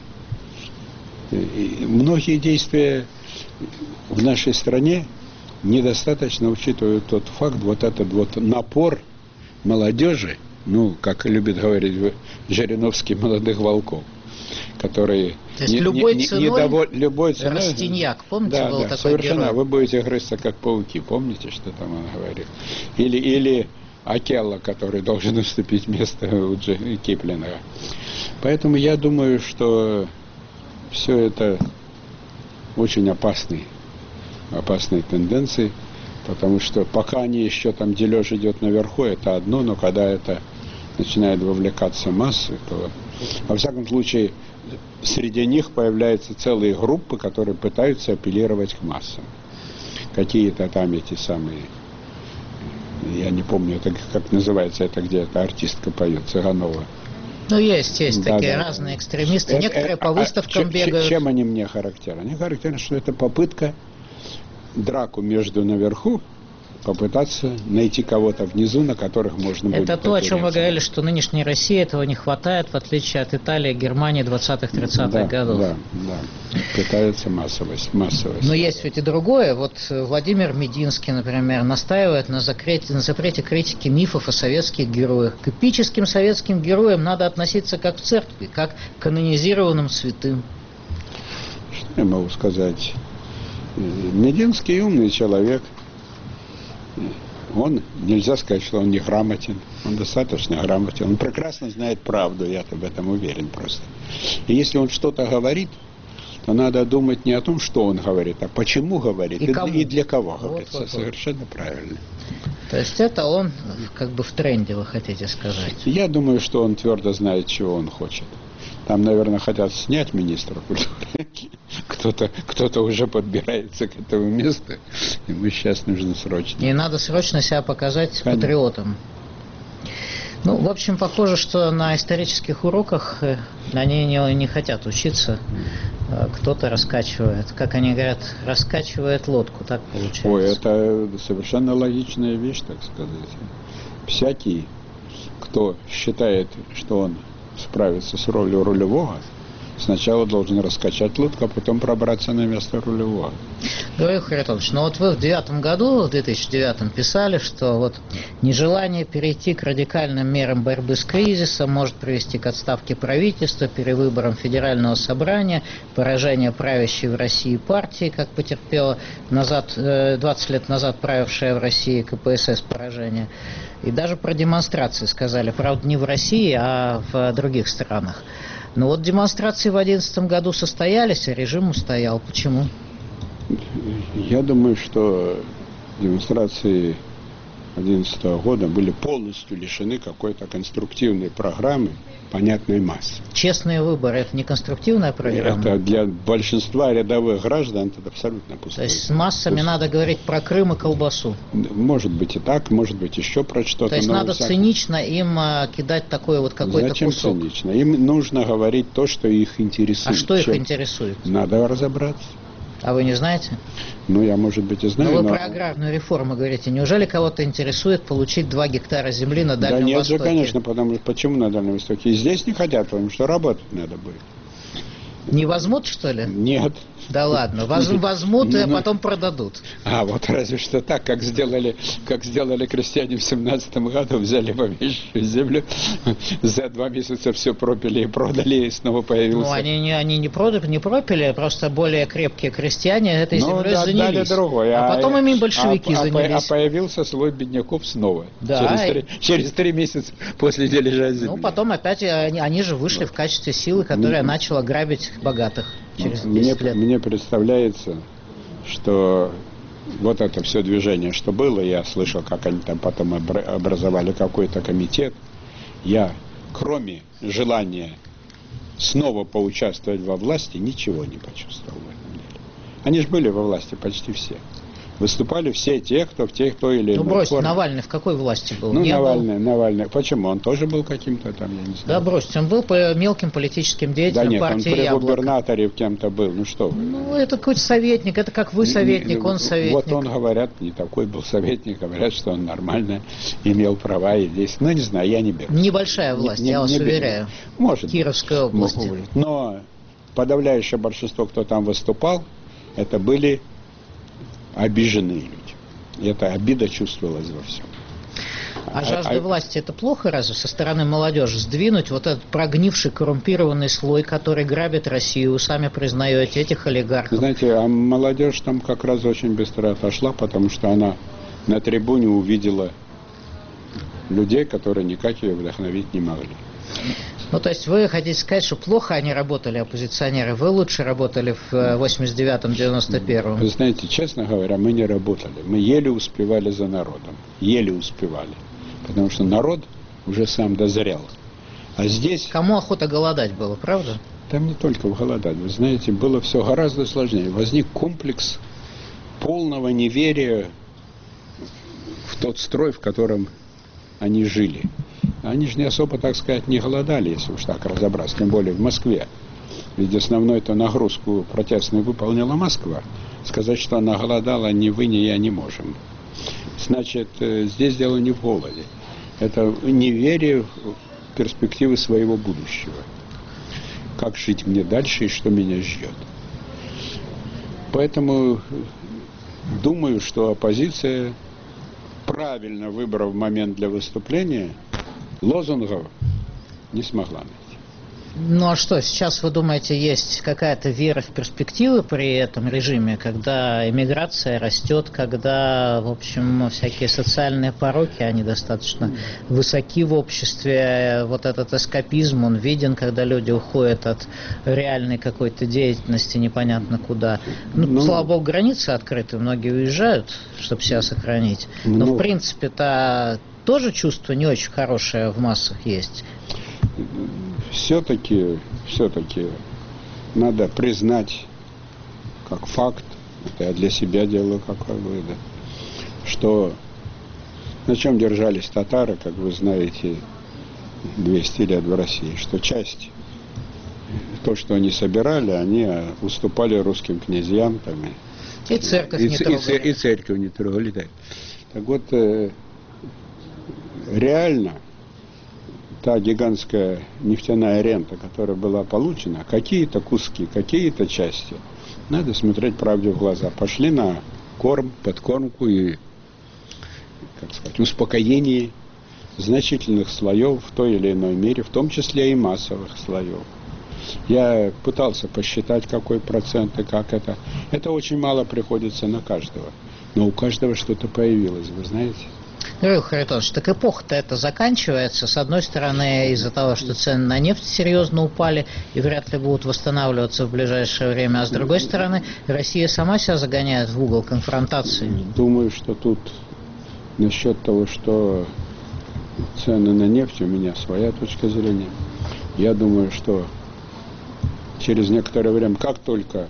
И многие действия в нашей стране недостаточно учитывают тот факт, вот этот вот напор молодежи, ну, как любит говорить Жириновский, молодых волков, которые... То есть не, любой, не, ценой, недоволь... любой ценой... Растиньяк, помните, да, был да, такой совершенно. герой? Вы будете грызться, как пауки, помните, что там он говорил? Или, или Акелла, который должен уступить место у Дж... Киплинга. Поэтому я думаю, что все это очень опасный опасные тенденции, потому что пока они еще там дележ идет наверху, это одно, но когда это начинает вовлекаться массы, то во всяком случае среди них появляются целые группы, которые пытаются апеллировать к массам. Какие-то там эти самые, я не помню, это как называется, это где эта артистка поет, Цыганова. Ну, есть, есть да, такие да, разные да. экстремисты. Некоторые по выставкам а, бегают. Чем они мне характерны? Они характерны, что это попытка драку между наверху, попытаться найти кого-то внизу, на которых можно будет Это то, о чем вы говорили, что нынешней России этого не хватает, в отличие от Италии, Германии двадцатых-тридцатых да, годов. Да, да. Пытаются массовость, массовость. Но есть ведь и другое. Вот Владимир Мединский, например, настаивает на, закрете, на запрете критики мифов о советских героях. К эпическим советским героям надо относиться как в церкви, как к канонизированным святым. Что я могу сказать? Мединский умный человек. Он, нельзя сказать, что он не грамотен. Он достаточно грамотен. Он прекрасно знает правду, я об этом уверен просто. И если он что-то говорит, то надо думать не о том, что он говорит, а почему говорит и, и, и для кого говорит. Вот, вот, Совершенно вот. Правильно. То есть это он как бы в тренде, вы хотите сказать? Я думаю, что он твердо знает, чего он хочет. Там, наверное, хотят снять министра культуры. Кто-то, кто-то уже подбирается к этому месту. Ему сейчас нужно срочно. И надо срочно себя показать Конечно. Патриотом. Ну, в общем, похоже, что на исторических уроках они не, не хотят учиться. Кто-то раскачивает, как они говорят, раскачивает лодку, так получается. Ой, это совершенно логичная вещь, так сказать. Всякий, кто считает, что он справиться с ролью рулевого, сначала должен раскачать лодку, а потом пробраться на место рулевого. Григорий Харитонович, ну вот вы в девятом году, в две тысячи девятом писали, что вот нежелание перейти к радикальным мерам борьбы с кризисом может привести к отставке правительства, перевыборам Федерального собрания, поражению правящей в России партии, как потерпела назад, двадцать лет назад правившая в России ка пэ эс эс поражение. И даже про демонстрации сказали, правда, не в России, а в других странах. Но вот демонстрации в две тысячи одиннадцатом году состоялись, а режим устоял. Почему? Я думаю, что демонстрации две тысячи одиннадцатого года были полностью лишены какой-то конструктивной программы понятной массы. Честные выборы – это не конструктивная программа? Это для большинства рядовых граждан это абсолютно пустой. То есть с массами пустой. Надо говорить про Крым и колбасу? Может быть и так, может быть еще про что-то. То есть надо всякое. Цинично им а, кидать такой вот какой-то Зачем кусок? цинично? Им нужно говорить то, что их интересует. А что их Чем? интересует? Надо разобраться. А вы не знаете? Ну, я, может быть, и знаю, но... вы но... про аграрную реформу говорите. Неужели кого-то интересует получить два гектара земли на Дальнем да нет Востоке? же, конечно, потому что почему на Дальнем Востоке? И здесь не хотят, потому что работать надо будет. Не возьмут, что ли? Нет. Да ладно, воз, возьмут, а потом продадут. А вот разве что так, как сделали, как сделали крестьяне в семнадцатом году, взяли помещую землю, за два месяца все пропили и продали, и снова появился. Ну, они не, они не продали, не пропили, просто более крепкие крестьяне этой ну, землей да, занялись. Другой, а, а потом ими большевики а, занялись. А появился слой бедняков снова, да, через, три, через три месяца после дележа земли. Ну, потом опять они, они же вышли вот. в качестве силы, которая мне, начала грабить богатых через десять мне, лет. Мне представляется, что вот это все движение, что было, я слышал, как они там потом образовали какой-то комитет. Я, кроме желания снова поучаствовать во власти, ничего не почувствовал в этом деле. Они же были во власти почти все. Выступали все те, кто в тех, кто или иной. Ну, брось, форме. Навальный в какой власти был? Ну, не Навальный, был... Навальный. Почему? Он тоже был каким-то там, я не знаю. Да, брось, он был по мелким политическим деятелем да нет, партии он при Яблоко. губернаторе кем-то был. Ну, что вы. Ну, это какой-то советник, это как вы советник, он советник. Вот он, говорят, не такой был советник, говорят, что он нормально имел права и здесь. Ну, не знаю, я не беру. Небольшая власть, не, не, я вас не уверяю. Может Кировской быть. области. Но подавляющее большинство, кто там выступал, это были обиженные люди. И эта обида чувствовалась во всем. А жажда а, власти это плохо разве со стороны молодежи? Сдвинуть вот этот прогнивший, коррумпированный слой, который грабит Россию, вы сами признаете, этих олигархов. Знаете, а молодежь там как раз очень быстро отошла, потому что она на трибуне увидела людей, которые никак ее вдохновить не могли. Ну, то есть вы хотите сказать, что плохо они работали, оппозиционеры, вы лучше работали в восемьдесят девятом — девяносто первом? Вы знаете, честно говоря, мы не работали. Мы еле успевали за народом. Еле успевали. Потому что народ уже сам дозрел. А здесь... Кому охота голодать было, правда? Там не только голодать. Вы знаете, было все гораздо сложнее. Возник комплекс полного неверия в тот строй, в котором они жили. Они же не особо, так сказать, не голодали, если уж так разобраться, тем более в Москве. Ведь основную-то нагрузку протестную выполнила Москва. Сказать, что она голодала, ни вы, ни я не можем. Значит, здесь дело не в голоде. Это неверие в перспективы своего будущего. Как жить мне дальше и что меня ждет. Поэтому думаю, что оппозиция, правильно выбрав момент для выступления, лозунгов не смогла найти. Ну а что, сейчас вы думаете, есть какая-то вера в перспективы при этом режиме, когда эмиграция растет, когда, в общем, всякие социальные пороки, они достаточно высоки в обществе, вот этот эскапизм, он виден, когда люди уходят от реальной какой-то деятельности непонятно куда. Ну, ну слава богу, границы открыты, многие уезжают, чтобы себя сохранить. Но, ну, в принципе-то, тоже чувство не очень хорошее в массах есть. Все-таки, все-таки надо признать как факт, это я для себя делаю как вывод, что на чем держались татары, как вы знаете, двести лет в России, что часть, то, что они собирали, они уступали русским князьям. Там, и церковь и, не трогали. И, и церковь не трогали, да. Так вот, э, реально та гигантская нефтяная рента, которая была получена, какие-то куски, какие-то части, надо смотреть правде в глаза. Пошли на корм, подкормку и, как сказать, успокоение значительных слоев в той или иной мере, в том числе и массовых слоев. Я пытался посчитать, какой процент и как это. Это очень мало приходится на каждого. Но у каждого что-то появилось, вы знаете. Григорий Харитонович, так эпоха-то это заканчивается. С одной стороны, из-за того, что цены на нефть серьезно упали и вряд ли будут восстанавливаться в ближайшее время. А с другой стороны, Россия сама себя загоняет в угол конфронтации. Думаю, что тут насчет того, что цены на нефть, у меня своя точка зрения. Я думаю, что через некоторое время, как только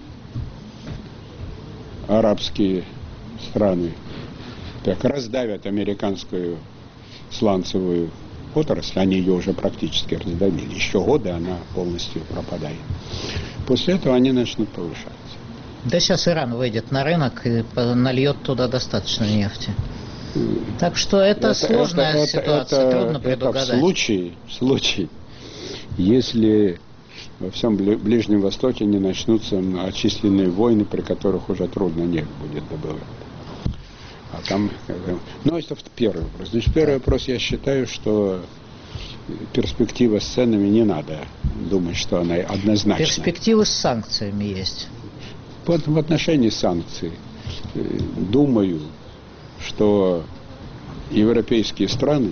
арабские страны так раздавят американскую сланцевую отрасль, они ее уже практически раздавили. Еще годы она полностью пропадает. После этого они начнут повышаться. Да сейчас Иран выйдет на рынок и нальет туда достаточно нефти. Так что это, это сложная это, ситуация, это, трудно предугадать. Это в случае, в случае, если во всем Ближнем Востоке не начнутся очисленные войны, при которых уже трудно нефть будет добывать. А там, ну, это первый вопрос. Значит, первый вопрос, я считаю, что перспектива с ценами не надо думать, что она однозначна. Перспективы с санкциями есть. Вот в отношении санкций думаю, что европейские страны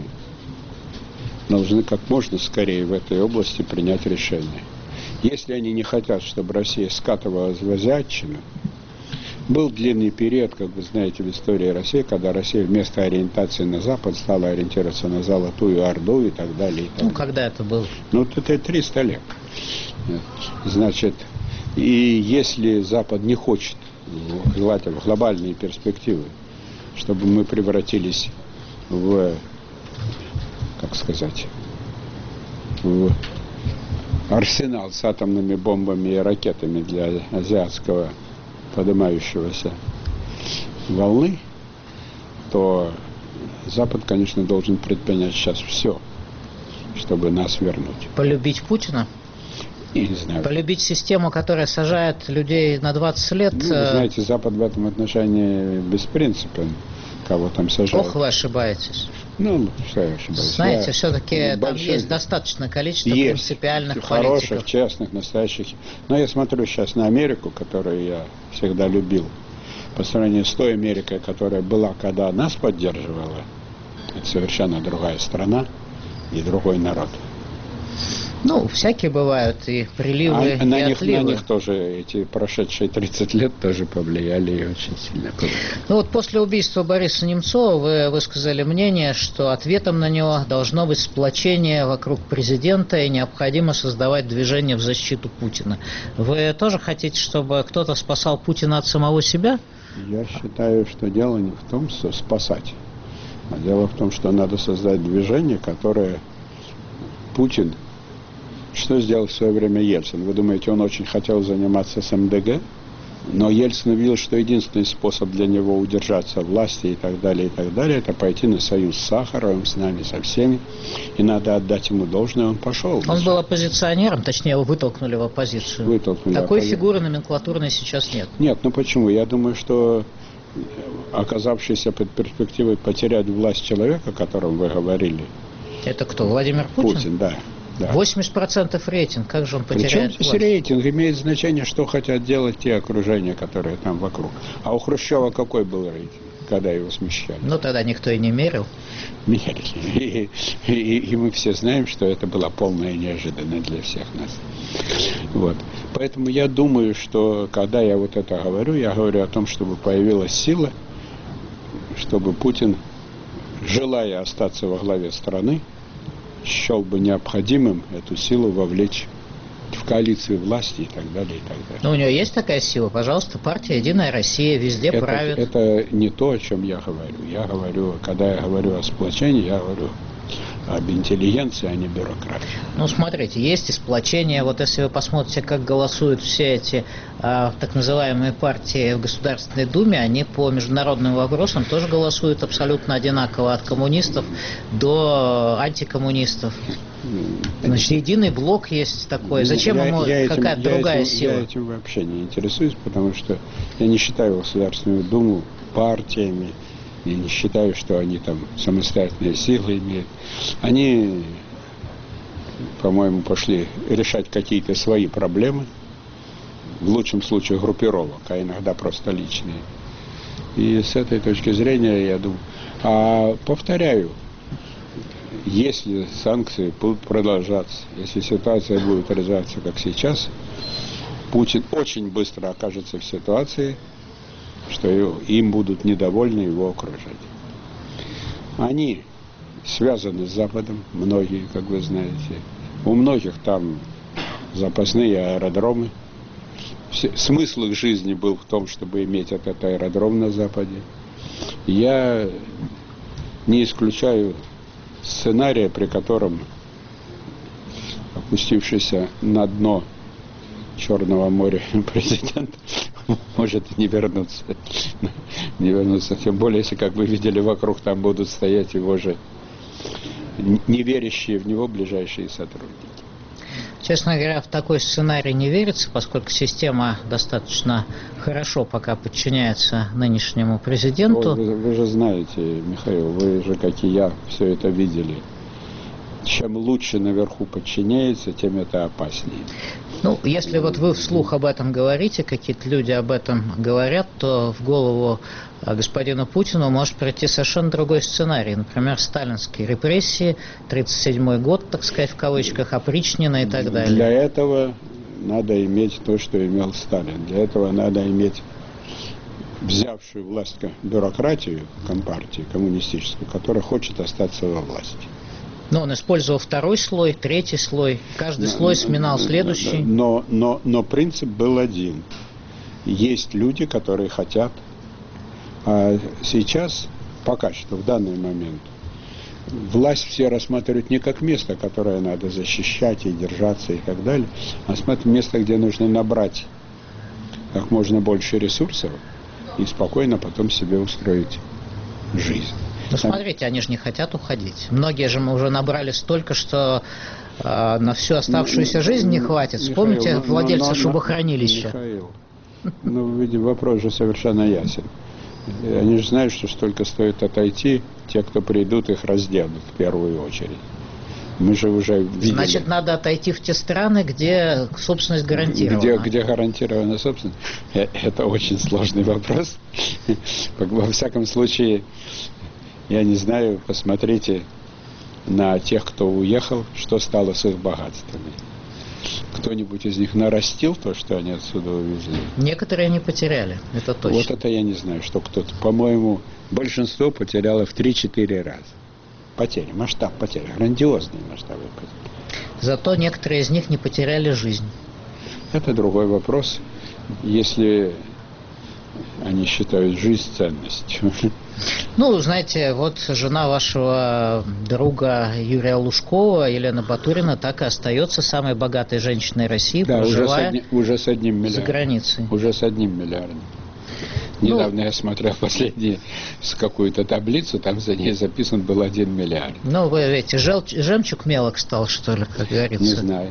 должны как можно скорее в этой области принять решение. Если они не хотят, чтобы Россия скатывалась в азиатчину, был длинный период, как вы знаете, в истории России, когда Россия вместо ориентации на Запад стала ориентироваться на Золотую Орду и так далее. И так ну, далее. Когда это было? Ну, это триста лет. Значит, и если Запад не хочет вкладывать в глобальные перспективы, чтобы мы превратились в, как сказать, в арсенал с атомными бомбами и ракетами для азиатского поднимающегося волны, то Запад, конечно, должен предпринять сейчас все, чтобы нас вернуть. Полюбить Путина? Я не знаю. Полюбить систему, которая сажает людей на двадцать лет? Ну, вы знаете, Запад в этом отношении беспринципен, кого там сажают. Ох, вы ошибаетесь. Ну, что я ошибаюсь. Знаете, я все-таки там есть достаточное количество есть принципиальных хороших, политиков. честных, настоящих. Но я смотрю сейчас на Америку, которую я всегда любил, по сравнению с той Америкой, которая была, когда нас поддерживала. Это совершенно другая страна и другой народ. Ну, всякие бывают и приливы, а, и на них, отливы. На них тоже эти прошедшие тридцать лет тоже повлияли и очень сильно повлияли. Ну вот после убийства Бориса Немцова вы высказали мнение, что ответом на него должно быть сплочение вокруг президента и необходимо создавать движение в защиту Путина. Вы тоже хотите, чтобы кто-то спасал Путина от самого себя? Я считаю, что дело не в том, что спасать, а дело в том, что надо создать движение, которое Путин... Что сделал в свое время Ельцин? Вы думаете, он очень хотел заниматься с эм дэ гэ? Но Ельцин увидел, что единственный способ для него удержаться в власти и так далее, и так далее, это пойти на союз с Сахаровым, с нами, со всеми. И надо отдать ему должное, он пошел. Он был оппозиционером, точнее, его вытолкнули в оппозицию. Вытолкнули Такой оппози... фигуры номенклатурной сейчас нет. Нет, ну почему? Я думаю, что оказавшийся под перспективой потерять власть человека, о котором вы говорили. Это кто, Владимир Путин? Путин, да. Да. восемьдесят процентов рейтинг, как же он потеряет Причем здесь рейтинг? Имеет значение, что хотят делать те окружения, которые там вокруг. А у Хрущева какой был рейтинг, когда его смещали? Ну, тогда никто и не мерил. Мерили. И, и, и мы все знаем, что это была полная неожиданность для всех нас. Вот. Поэтому я думаю, что когда я вот это говорю, я говорю о том, чтобы появилась сила, чтобы Путин, желая остаться во главе страны, счел бы необходимым эту силу вовлечь в коалицию власти и так далее, и так далее. Но у него есть такая сила, пожалуйста, партия «Единая Россия» везде это, правит. Это не то, о чем я говорю. Я говорю, когда я говорю о сплочении, я говорю об интеллигенции, а не бюрократии. Ну, смотрите, есть и сплочение. Вот если вы посмотрите, как голосуют все эти а, так называемые партии в Государственной Думе, они по международным вопросам тоже голосуют абсолютно одинаково, от коммунистов до антикоммунистов. Значит, единый блок есть такой. Зачем я, ему я какая-то этим, другая я этим, сила? Я этим вообще не интересуюсь, потому что я не считаю Государственную Думу партиями. Я не считаю, что они там самостоятельные силы имеют. Они, по-моему, пошли решать какие-то свои проблемы, в лучшем случае группировок, а иногда просто личные. И с этой точки зрения, я думаю... А повторяю, если санкции будут продолжаться, если ситуация будет развиваться, как сейчас, Путин очень быстро окажется в ситуации, что им будут недовольны его окружение. Они связаны с Западом, многие, как вы знаете. У многих там запасные аэродромы. Все, смысл их жизни был в том, чтобы иметь этот аэродром на Западе. Я не исключаю сценария, при котором опустившийся на дно Черного моря президент может не вернуться. Не вернуться. Тем более, если, как вы видели, вокруг там будут стоять его же не верящие в него ближайшие сотрудники. Честно говоря, в такой сценарий не верится, поскольку система достаточно хорошо пока подчиняется нынешнему президенту. Вы, вы же знаете, Михаил, вы же, как и я, все это видели. Чем лучше наверху подчиняется, тем это опаснее. Ну, если вот вы вслух об этом говорите, какие-то люди об этом говорят, то в голову господину Путину может прийти совершенно другой сценарий. Например, сталинские репрессии, тридцать седьмой год, так сказать, в кавычках, опричнина и так далее. Для этого надо иметь то, что имел Сталин. Для этого надо иметь взявшую власть бюрократию компартии коммунистическую, которая хочет остаться во власти. Но он использовал второй слой, третий слой, каждый слой сменял следующий. Но, но, но принцип был один. Есть люди, которые хотят. А сейчас, пока что, в данный момент, власть все рассматривают не как место, которое надо защищать и держаться и так далее, а смотрят место, где нужно набрать как можно больше ресурсов и спокойно потом себе устроить жизнь. Ну, смотрите, они же не хотят уходить. Многие же мы уже набрали столько, что э, на всю оставшуюся ну, жизнь не хватит. Вспомните Михаил, владельца но, но, шубохранилища. Михаил, ну, видимо, вопрос же совершенно ясен. Они же знают, что столько стоит отойти, те, кто придут, их разденут в первую очередь. Мы же уже видели. Значит, надо отойти в те страны, где собственность гарантирована. Где, где гарантирована собственность? Это очень сложный вопрос. Во всяком случае, я не знаю, посмотрите на тех, кто уехал, что стало с их богатствами. Кто-нибудь из них нарастил то, что они отсюда увезли? Некоторые не потеряли, это точно. Вот это я не знаю, что кто-то. По-моему, большинство потеряло в три-четыре раза. Потери, масштаб потерь, грандиозные масштабы потерь. Зато некоторые из них не потеряли жизнь. Это другой вопрос. Если они считают жизнь ценностью. Ну, знаете, вот жена вашего друга Юрия Лужкова, Елена Батурина, так и остается самой богатой женщиной России, да, проживая уже с, одни, уже с одним миллиардом. За границей. Уже с одним миллиардом. Недавно ну, я смотрел последнюю с какую-то таблицу, там за ней записан был один миллиард. Ну, вы видите, жел, жемчуг мелок стал, что ли, как говорится. Не знаю.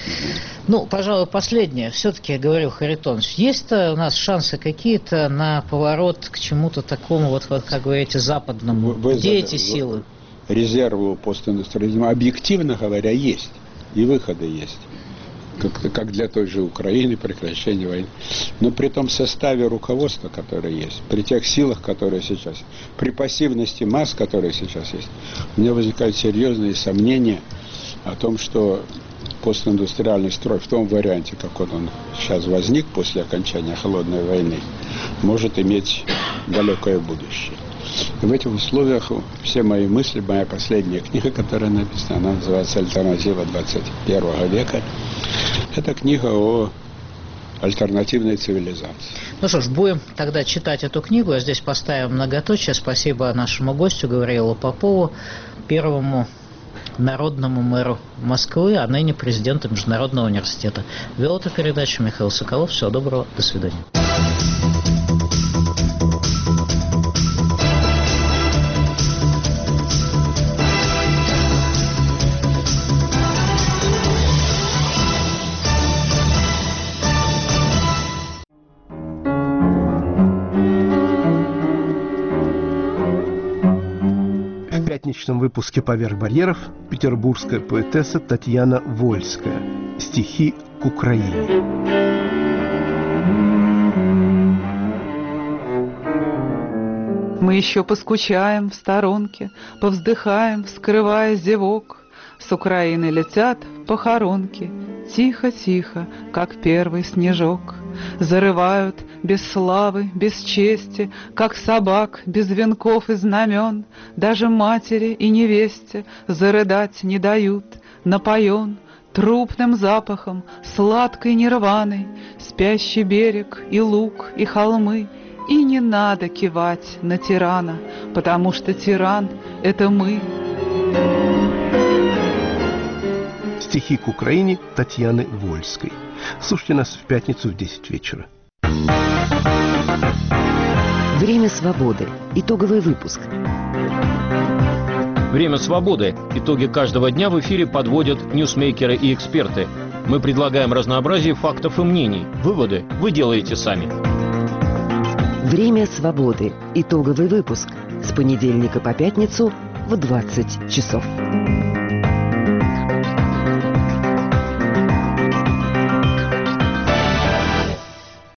Ну, пожалуй, последнее. Все-таки, я говорю, Харитонович, есть-то у нас шансы какие-то на поворот к чему-то такому, вот, вот как говорите, западному? Вы, Где эти силы? Резервы постиндустриализма, объективно говоря, есть. И выходы есть. Как, как для той же Украины, прекращения войны. Но при том составе руководства, которое есть, при тех силах, которые сейчас, при пассивности масс, которые сейчас есть, у меня возникают серьезные сомнения о том, что постиндустриальный строй в том варианте, как он, он сейчас возник после окончания холодной войны, может иметь далекое будущее. И в этих условиях все мои мысли, моя последняя книга, которая написана, она называется «Альтернатива двадцать первого века». Это книга о альтернативной цивилизации. Ну что ж, будем тогда читать эту книгу. А здесь поставим многоточие. Спасибо нашему гостю Гавриилу Попову, первому народному мэру Москвы, а ныне президенту Международного университета. Вел эту передачу Михаил Соколов. Всего доброго. До свидания. В пятничном выпуске «Поверх барьеров» петербургская поэтесса Татьяна Вольская. Стихи к Украине. Мы еще поскучаем в сторонке, повздыхаем, вскрывая зевок. С Украины летят похоронки, тихо-тихо, как первый снежок. Зарывают без славы, без чести, как собак, без венков и знамен. Даже матери и невесте зарыдать не дают, напоен трупным запахом, сладкой нирваной, спящий берег и луг, и холмы. И не надо кивать на тирана, потому что тиран — это мы. Стихи к Украине Татьяны Вольской. Слушайте нас в пятницу в десять вечера. Время свободы. Итоговый выпуск. Время свободы. Итоги каждого дня в эфире подводят ньюсмейкеры и эксперты. Мы предлагаем разнообразие фактов и мнений. Выводы вы делаете сами. Время свободы. Итоговый выпуск. С понедельника по пятницу в двадцать часов.